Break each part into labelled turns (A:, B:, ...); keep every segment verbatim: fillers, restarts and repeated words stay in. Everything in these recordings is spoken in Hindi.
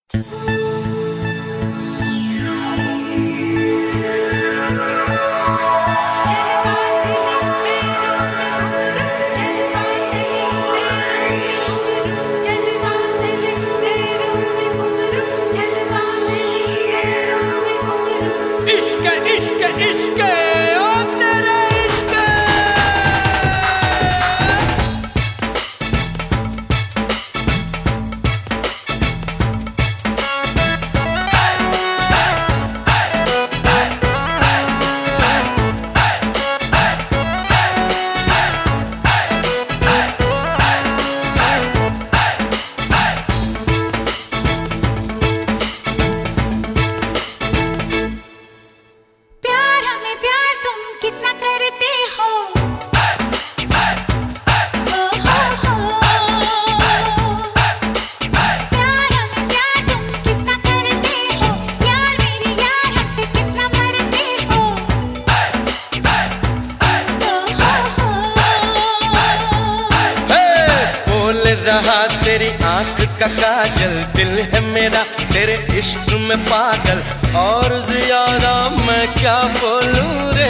A: रहा तेरी आंख का काजल, दिल है मेरा तेरे इश्क में पागल, और ज्यादा मैं क्या बोलूं रे।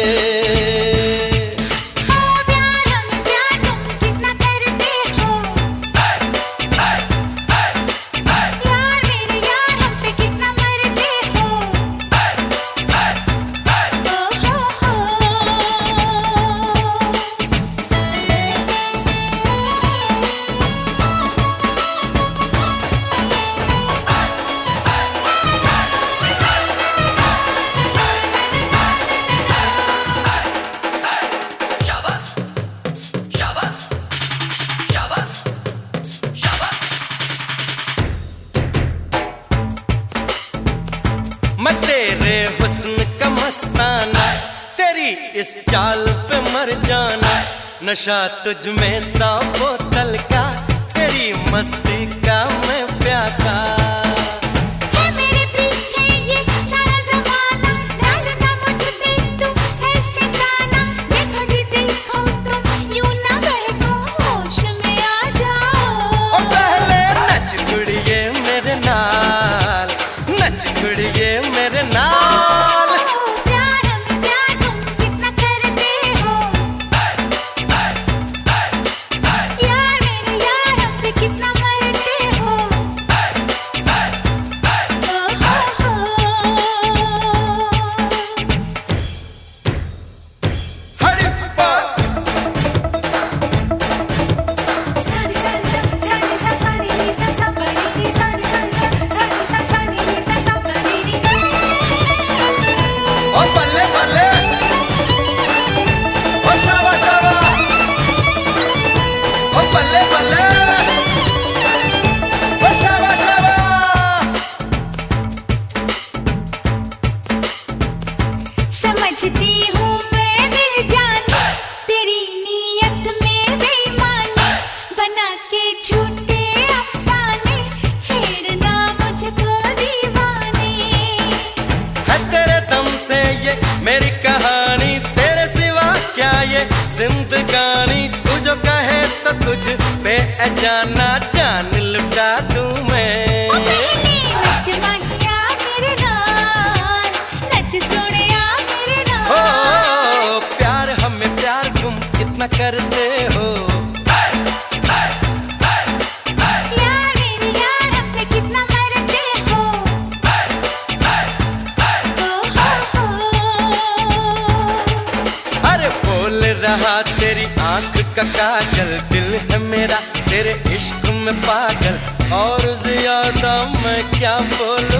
A: मैं तेरे हुस्न का मस्ताना, तेरी इस चाल पे मर जाना, नशा तुझ में सौ बोतल का, तेरी मस्ती का मैं प्यासा।
B: है मेरे पीछे ये सारा ज़माना, डालना मुझ पे तू ऐसे गाना, देखो जी देखो तुम यूं ना बहको, होश में आ जाओ।
A: ओ पहले नच कुड़िए मेरे नाल, नच कुड़िए मेरे नाल।
B: प्यार में प्यार तुम कितना करते हो, यार मेरे यार हम पे कितना मरते हो।
A: हरी
B: सानी सानी सानी सानी सानी सा सा परी, सानी सानी सानी सा सानी सा सा परी।
A: ओ बल्ले बल्ले, ओ शाबा शाबा, ओ बल्ले बल्ले, ओ शाबा शाबा।
B: समझती हूँ मैं दिल जानी, तेरी नीयत में बेईमानी, बना के झूठे अफसाने, छेड़ना मुझको दीवाने।
A: है तेरे दम से ये मेरी कहानी, तेरे सिवा क्या ये जिंदगानी, तू जो कहे तो तुझ पे अजाना, जान लुटा दूं मैं।
B: ओ पहले नच माहिया मेरे नाल, नच सोनिया मेरे नाल।
A: हो प्यार हमें प्यार तुम कितना करते हो,
B: यार मेरे यार हम पे कितना मरते हो।
A: अरे बोल रहा तेरी आंख का काजल, दिल है मेरा तेरे इश्क में पागल, और ज्यादा मैं क्या बोलूं।